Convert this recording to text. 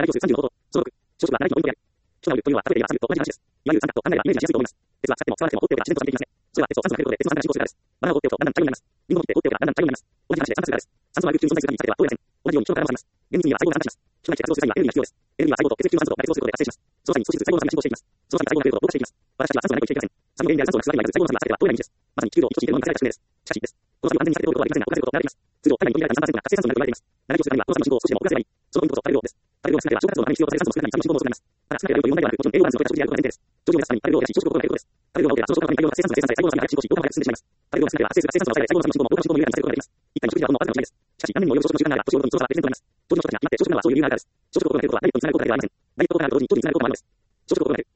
行数30の法と、その6、小数は7のポイントである。人のうというのは、例えば3と同じ話です。いわゆる三角と考えればイメージしやすいと思います。鉄は使っても使わなくても折っておけば自然と存在できますね。それは鉄を3つの角度で鉄の3から進行するからです。バナナを折っておくとだんだん平らになります。リンゴを切って折っておけばだんだん平らになります。同じ話で三角数からです。酸素は空気中に存在する限りされては通れません。同じように人の体もあります。厳密には細胞が反応します。人内で活動する際にはエネルギーが必要です。エネルギーは細胞と血液中の酸素と内臓数とで発生します。その際に少しずつ細胞の中に進行していきます。その際に細胞の量と同化していきます。私たちは酸素がないと生きていけません。酸の原因である酸素が少ない割合で細胞の数が避ければ通れないんです。まさに地球を一つにしているのに見せられた宿命です。しかしです。この際に安全に避けておくことはできませんが、起こされることをなります。通常、体内に取り入れられた3%が活性酸素になると言われています。7行数にはこの際の信号を少しでも遅らせればいい。そのポイントこそ食べる量です。食べる量が少なければ消化活動のために必要とされる酸素も少ないために信号も遅くなります。ただ、少なければ良いという問題ではなく、もちろん栄養バランスの取れた食事であることが前提です。上場を目指すために食べる量を減らし、増殖を心がけることです。食べる量が多ければ増殖が大量の活性酸素が生産され、細胞の中で進行し、動画が進んでしまいます。食べる量が少なければ発生する活性酸素が抑えられ、細胞のための信号も動画の信号も緩やかにさせることができます。一回の食事はほんのわずかの違いです。しかし、何年にも及ぶ増殖の時間があれば、年を追うごとに増殖はプレゼントになります。当時の人たちには決まって増殖なのはそういう理由があるからです。増殖を心がけることはダイエットにつながることがありません。ダイエットを心がける同時に糖につながることもあるのです。増殖を心がける。